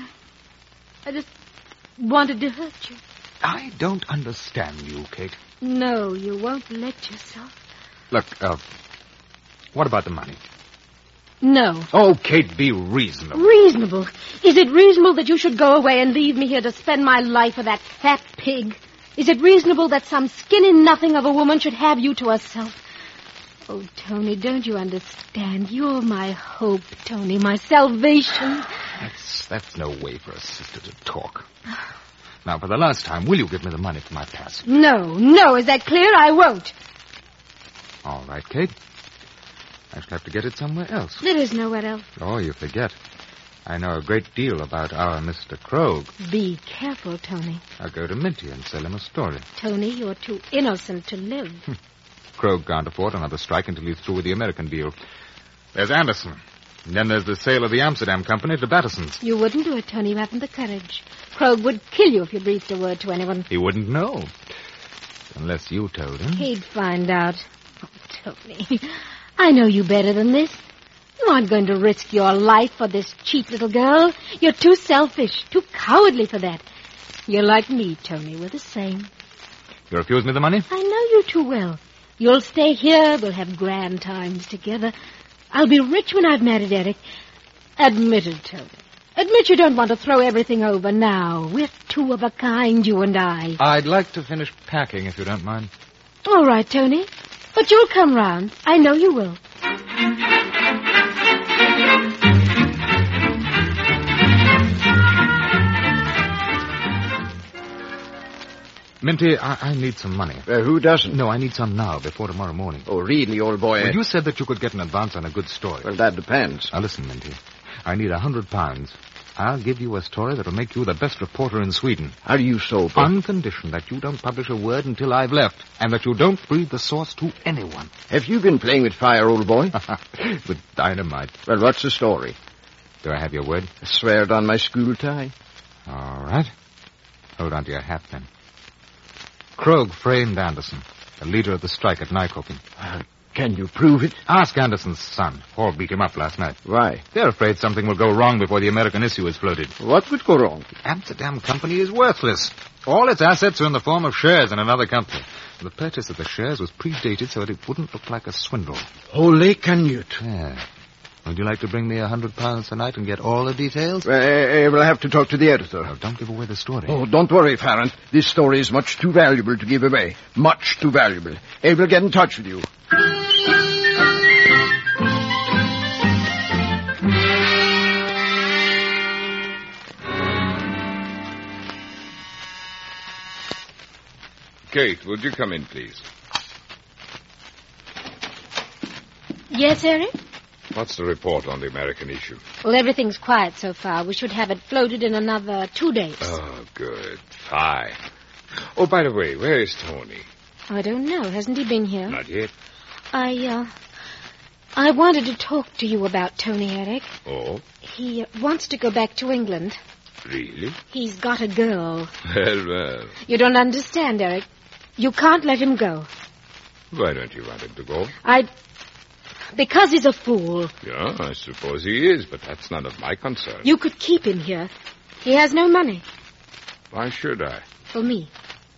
I just wanted to hurt you. I don't understand you, Kate. No, you won't let yourself. Look, what about the money? No. Oh, Kate, be reasonable. Reasonable? Is it reasonable that you should go away and leave me here to spend my life with that fat pig? Is it reasonable that some skinny nothing of a woman should have you to herself? Oh, Tony, don't you understand? You're my hope, Tony, my salvation. That's no way for a sister to talk. Now, for the last time, will you give me the money for my pass? No. Is that clear? I won't. All right, Kate. I shall have to get it somewhere else. There is nowhere else. Oh, you forget. I know a great deal about our Mr. Krogh. Be careful, Tony. I'll go to Minty and sell him a story. Tony, you're too innocent to live. Krogh can't afford another strike until he's through with the American deal. There's Anderson. And then there's the sale of the Amsterdam company to Batterson's. You wouldn't do it, Tony. You haven't the courage. Krogh would kill you if you breathed a word to anyone. He wouldn't know. Unless you told him. He'd find out. Oh, Tony, I know you better than this. You aren't going to risk your life for this cheap little girl. You're too selfish, too cowardly for that. You're like me, Tony. We're the same. You refuse me the money? I know you too well. You'll stay here. We'll have grand times together. I'll be rich when I've married Eric. Admit it, Tony. Admit you don't want to throw everything over now. We're two of a kind, you and I. I'd like to finish packing, if you don't mind. All right, Tony. But you'll come round. I know you will. Minty, I need some money. Who doesn't? No, I need some now, before tomorrow morning. Oh, really, old boy? Well, you said that you could get an advance on a good story. Well, that depends. Now, listen, Minty. I need £100. I'll give you a story that'll make you the best reporter in Sweden. Are you so? On condition that you don't publish a word until I've left, and that you don't breathe the source to anyone. Have you been playing with fire, old boy? With dynamite. Well, what's the story? Do I have your word? I swear it on my school tie. All right. Hold on to your hat, then. Krogh framed Anderson, the leader of the strike at Nykoping. Can you prove it? Ask Anderson's son. Hall beat him up last night. Why? They're afraid something will go wrong before the American issue is floated. What would go wrong? The Amsterdam company is worthless. All its assets are in the form of shares in another company. The purchase of the shares was predated so that it wouldn't look like a swindle. Holy Canute. Yeah. Would you like to bring me £100 tonight and get all the details? We'll have to talk to the editor. No, don't give away the story. Oh, don't worry, Farrant. This story is much too valuable to give away. Much too valuable. We'll get in touch with you. Kate, would you come in, please? Yes, Eric? What's the report on the American issue? Well, everything's quiet so far. We should have it floated in another 2 days. Oh, good. Fine. Oh, by the way, where is Tony? I don't know. Hasn't he been here? Not yet. I wanted to talk to you about Tony, Eric. Oh? He wants to go back to England. Really? He's got a girl. Well. You don't understand, Eric. You can't let him go. Why don't you want him to go? Because he's a fool. Yeah, I suppose he is, but that's none of my concern. You could keep him here. He has no money. Why should I? For me.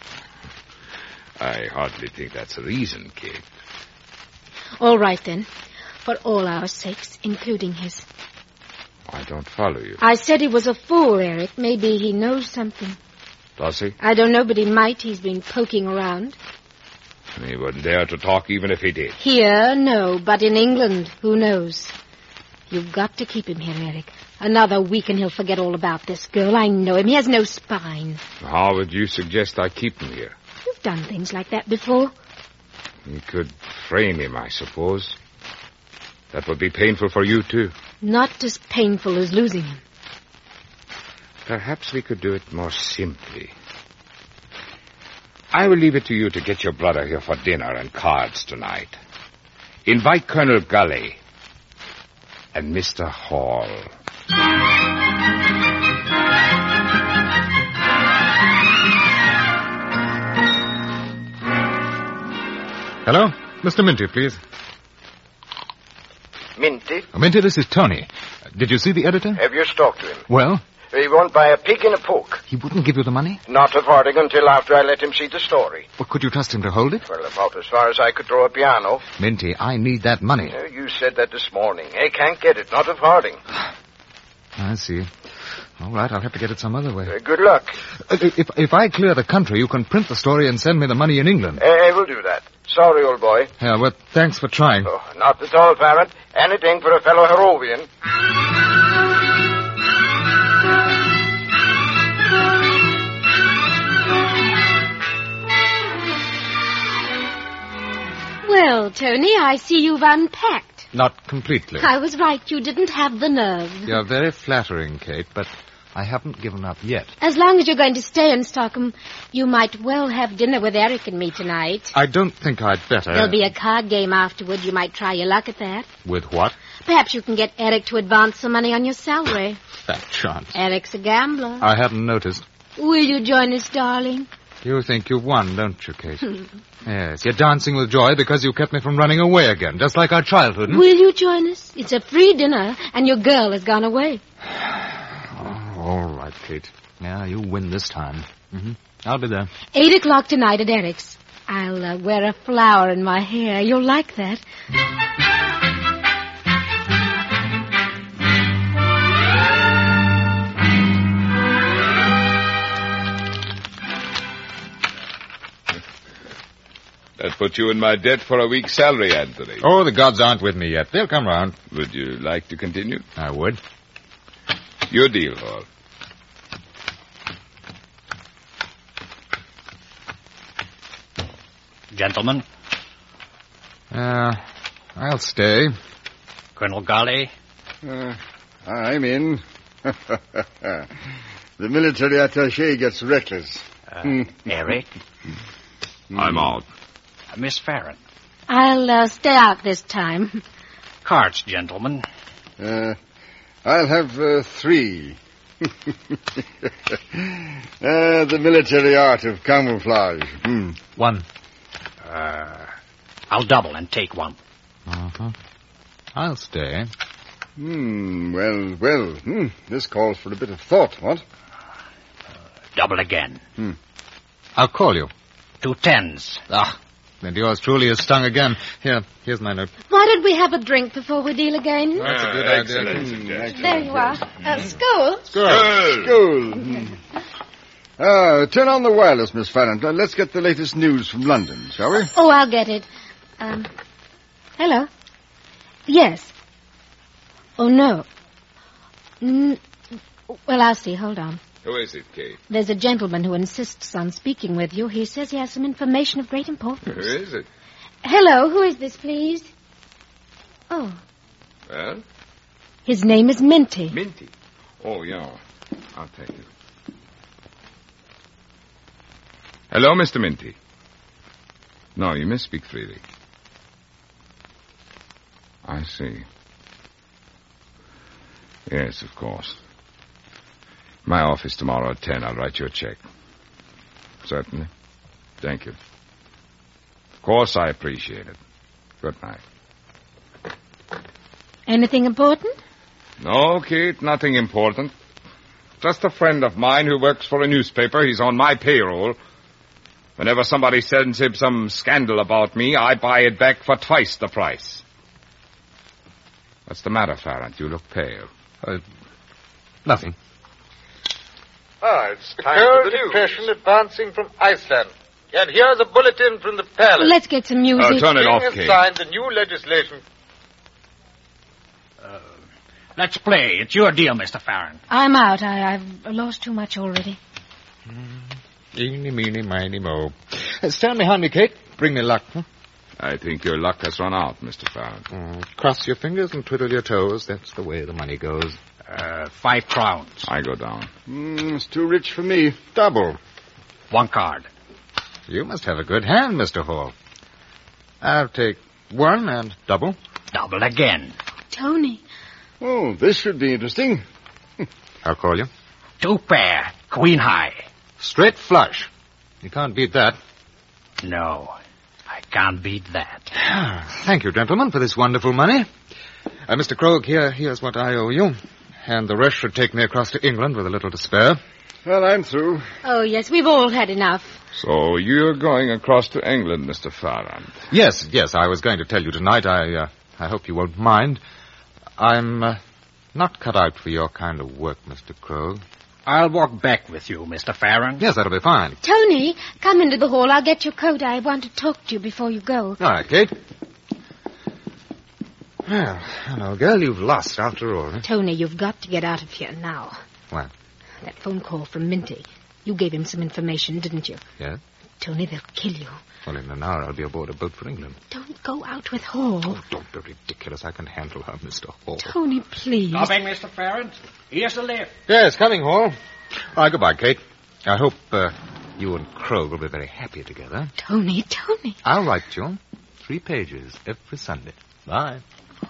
I hardly think that's a reason, Kate. All right, then. For all our sakes, including his. I don't follow you. I said he was a fool, Eric. Maybe he knows something. Does he? I don't know, but he might. He's been poking around. He wouldn't dare to talk even if he did. Here, no. But in England, who knows? You've got to keep him here, Eric. Another week and he'll forget all about this girl. I know him. He has no spine. How would you suggest I keep him here? You've done things like that before. You could frame him, I suppose. That would be painful for you, too. Not as painful as losing him. Perhaps we could do it more simply. I will leave it to you to get your brother here for dinner and cards tonight. Invite Colonel Gully and Mr. Hall. Hello? Mr. Minty, please. Minty? Minty, this is Tony. Did you see the editor? Have you talked to him? Well? He won't buy a pig in a poke. He wouldn't give you the money? Not a farthing until after I let him see the story. Well, could you trust him to hold it? Well, about as far as I could throw a piano. Minty, I need that money. You said that this morning. I can't get it, not a farthing. I see. All right, I'll have to get it some other way. Good luck. If I clear the country, you can print the story and send me the money in England. I will do that. Sorry, old boy. Yeah, well, thanks for trying. Oh, not at all, Farrant. Anything for a fellow Harrovian. Well, Tony, I see you've unpacked. Not completely. I was right. You didn't have the nerve. You're very flattering, Kate, but I haven't given up yet. As long as you're going to stay in Stockholm, you might well have dinner with Eric and me tonight. I don't think I'd better. There'll be a card game afterward. You might try your luck at that. With what? Perhaps you can get Eric to advance some money on your salary. Fat chance. Eric's a gambler. I hadn't noticed. Will you join us, darling? You think you've won, don't you, Kate? Yes, you're dancing with joy because you kept me from running away again, just like our childhood. Will you join us? It's a free dinner, and your girl has gone away. All right, Kate. Yeah, you win this time. Mm-hmm. I'll be there. 8:00 tonight at Eric's. I'll wear a flower in my hair. You'll like that. That put you in my debt for a week's salary, Anthony. Oh, the gods aren't with me yet. They'll come round. Would you like to continue? I would. Your deal, Hall. Gentlemen? I'll stay. Colonel Gully? I'm in. The military attaché gets reckless. Eric? I'm out. Miss Farron? I'll stay out this time. Cards, gentlemen. I'll have 3. The military art of camouflage. One. I'll double and take one. Uh-huh. I'll stay. Well. This calls for a bit of thought, what? Double again. I'll call you. 2 10s. And yours truly is stung again. Here's my note. Why don't we have a drink before we deal again? That's a good idea. There you are. School. School. Turn on the wireless, Miss Farrant. Let's get the latest news from London, shall we? Oh, I'll get it. Hello? Yes. Oh, no. Well, I'll see. Hold on. Who is it, Kate? There's a gentleman who insists on speaking with you. He says he has some information of great importance. Who is it? Hello, who is this, please? Oh. Well? His name is Minty. Minty? Oh, yeah. I'll take it. Hello, Mr. Minty. No, you may speak freely. I see. Yes, of course. My office tomorrow at 10. I'll write you a check. Certainly. Thank you. Of course, I appreciate it. Good night. Anything important? No, Kate, nothing important. Just a friend of mine who works for a newspaper. He's on my payroll. Whenever somebody sends him some scandal about me, I buy it back for twice the price. What's the matter, Farrant? You look pale. Nothing. It's time for the depression advancing from Iceland. And here's a bulletin from the palace. Let's get some music. Turn it off, King Kate. has signed the new legislation. Let's play. It's your deal, Mr. Farron. I'm out. I've lost too much already. Eeny, meeny, miny, mo. Stand behind me, Kate. Bring me luck. I think your luck has run out, Mr. Farrant. Cross your fingers and twiddle your toes. That's the way the money goes. 5 crowns. I go down. It's too rich for me. Double. 1 card. You must have a good hand, Mr. Hall. I'll take 1 and double. Double again. Tony. Oh, this should be interesting. I'll call you. 2 pair. Queen high. Straight flush. You can't beat that. No, I can't beat that. Thank you, gentlemen, for this wonderful money. Mr. Krogh, here's what I owe you. And the rest should take me across to England with a little to spare. Well, I'm through. Oh, yes, we've all had enough. So you're going across to England, Mr. Farrant? Yes, I was going to tell you tonight. I hope you won't mind. I'm not cut out for your kind of work, Mr. Krogh. I'll walk back with you, Mr. Farron. Yes, that'll be fine. Tony, come into the hall. I'll get your coat. I want to talk to you before you go. All right, Kate. Well, hello, girl, you've lost after all. Huh? Tony, you've got to get out of here now. What? That phone call from Minty. You gave him some information, didn't you? Yes. Tony, they'll kill you. Well, in an hour I'll be aboard a boat for England. Don't go out with Hall. Oh, don't be ridiculous. I can handle her, Mr. Hall. Tony, please. Coming, Mr. Farron. Here's the lift. Yes, coming, Hall. All right, goodbye, Kate. I hope you and Krogh will be very happy together. Tony. I'll write you 3 pages every Sunday. Bye.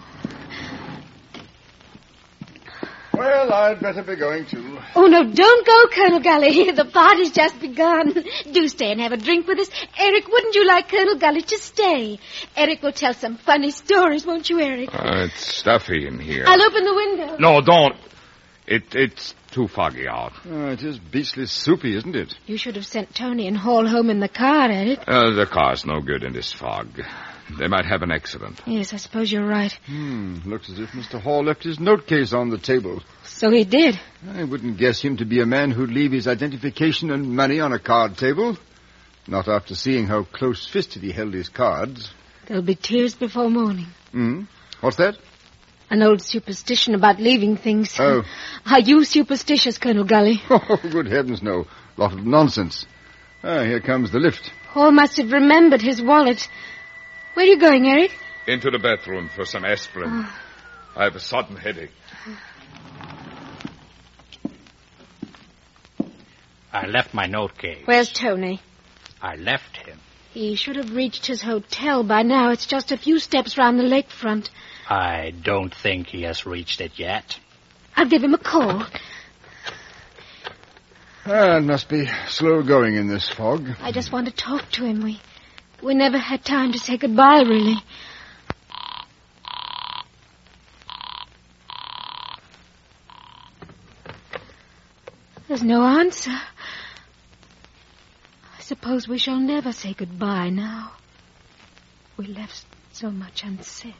Well, I'd better be going too. Oh, no, don't go, Colonel Gully. The party's just begun. Do stay and have a drink with us. Eric, wouldn't you like Colonel Gully to stay? Eric will tell some funny stories, won't you, Eric? It's stuffy in here. I'll open the window. No, don't. It's too foggy out. It is beastly soupy, isn't it? You should have sent Tony and Hall home in the car, Eric. The car's no good in this fog. They might have an accident. Yes, I suppose you're right. Looks as if Mr. Hall left his note case on the table. So he did. I wouldn't guess him to be a man who'd leave his identification and money on a card table. Not after seeing how close-fisted he held his cards. There'll be tears before morning. What's that? An old superstition about leaving things. Oh. Are you superstitious, Colonel Gully? Oh, good heavens, no. Lot of nonsense. Here comes the lift. Hall must have remembered his wallet. Where are you going, Eric? Into the bathroom for some aspirin. I have a sudden headache. I left my note case. Where's Tony? I left him. He should have reached his hotel by now. It's just a few steps round the lakefront. I don't think he has reached it yet. I'll give him a call. It must be slow going in this fog. I just want to talk to him. We never had time to say goodbye, really. There's no answer. I suppose we shall never say goodbye now. We left so much unsaid.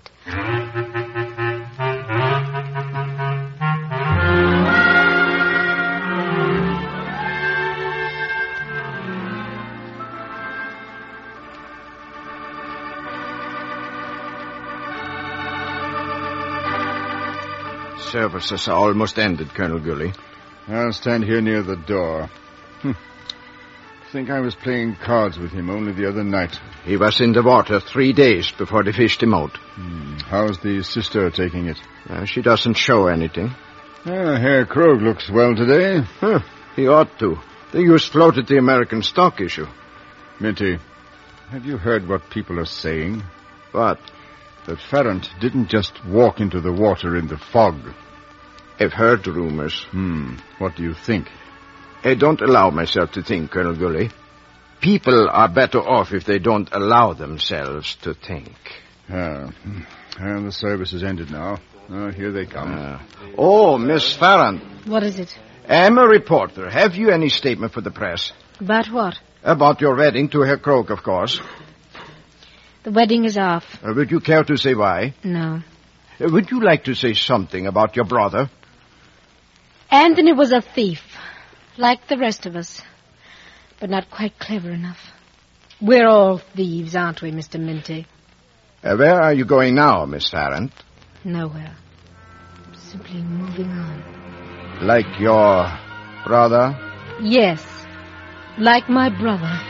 Services are almost ended, Colonel Gully. I'll stand here near the door. I think I was playing cards with him only the other night. He was in the water 3 days before they fished him out. How's the sister taking it? She doesn't show anything. Herr Krog looks well today. He ought to. They just floated the American stock issue. Minty, have you heard what people are saying? What? That Farrant didn't just walk into the water in the fog. I've heard rumors. What do you think? I don't allow myself to think, Colonel Gully. People are better off if they don't allow themselves to think. And the service is ended now. Here they come. Miss Farrant. What is it? I'm a reporter. Have you any statement for the press? About what? About your wedding to Herr Krog, of course. The wedding is off. Would you care to say why? No. Would you like to say something about your brother? Anthony was a thief, like the rest of us, but not quite clever enough. We're all thieves, aren't we, Mr. Minty? Where are you going now, Miss Farrant? Nowhere. Simply moving on. Like your brother? Yes, like my brother.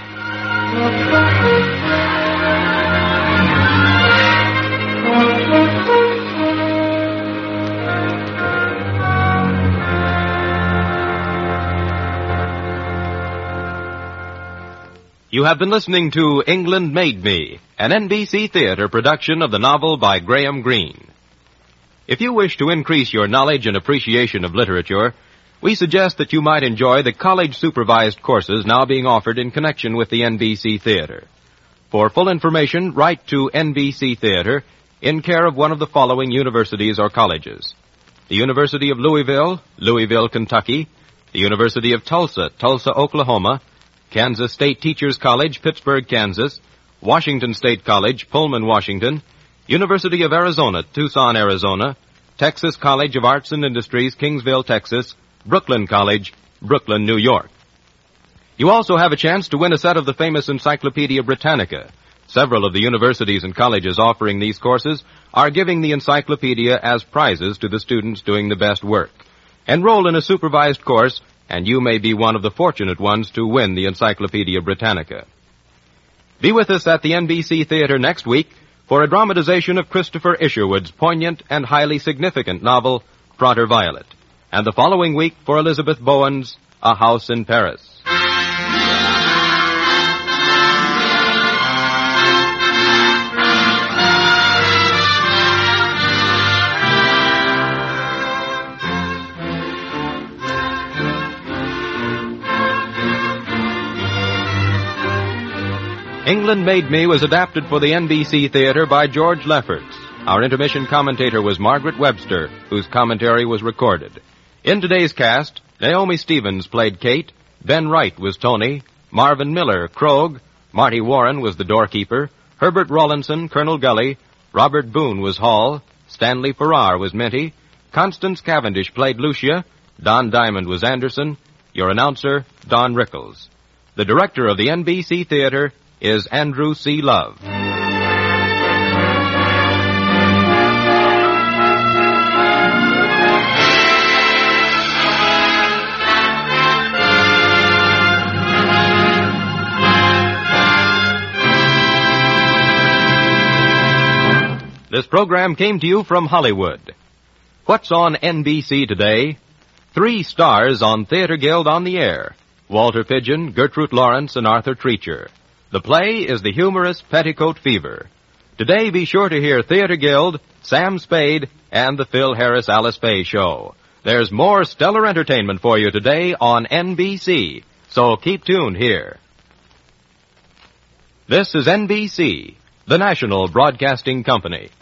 You have been listening to England Made Me, an NBC Theater production of the novel by Graham Greene. If you wish to increase your knowledge and appreciation of literature, we suggest that you might enjoy the college-supervised courses now being offered in connection with the NBC Theater. For full information, write to NBC Theater in care of one of the following universities or colleges: the University of Louisville, Louisville, Kentucky; the University of Tulsa, Tulsa, Oklahoma; Kansas State Teachers College, Pittsburgh, Kansas; Washington State College, Pullman, Washington; University of Arizona, Tucson, Arizona; Texas College of Arts and Industries, Kingsville, Texas; Brooklyn College, Brooklyn, New York. You also have a chance to win a set of the famous Encyclopedia Britannica. Several of the universities and colleges offering these courses are giving the encyclopedia as prizes to the students doing the best work. Enroll in a supervised course, and you may be one of the fortunate ones to win the Encyclopedia Britannica. Be with us at the NBC Theater next week for a dramatization of Christopher Isherwood's poignant and highly significant novel, Frater Violet, and the following week for Elizabeth Bowen's A House in Paris. England Made Me was adapted for the NBC Theater by George Lefferts. Our intermission commentator was Margaret Webster, whose commentary was recorded. In today's cast, Naomi Stevens played Kate, Ben Wright was Tony, Marvin Miller, Krog, Marty Warren was the doorkeeper, Herbert Rawlinson, Colonel Gully, Robert Boone was Hall, Stanley Farrar was Minty, Constance Cavendish played Lucia, Don Diamond was Anderson, your announcer, Don Rickles. The director of the NBC Theater is Andrew C. Love. This program came to you from Hollywood. What's on NBC today? 3 stars on Theater Guild on the Air: Walter Pidgeon, Gertrude Lawrence, and Arthur Treacher. The play is the humorous Petticoat Fever. Today, be sure to hear Theater Guild, Sam Spade, and the Phil Harris Alice Faye Show. There's more stellar entertainment for you today on NBC, so keep tuned here. This is NBC, the national broadcasting company.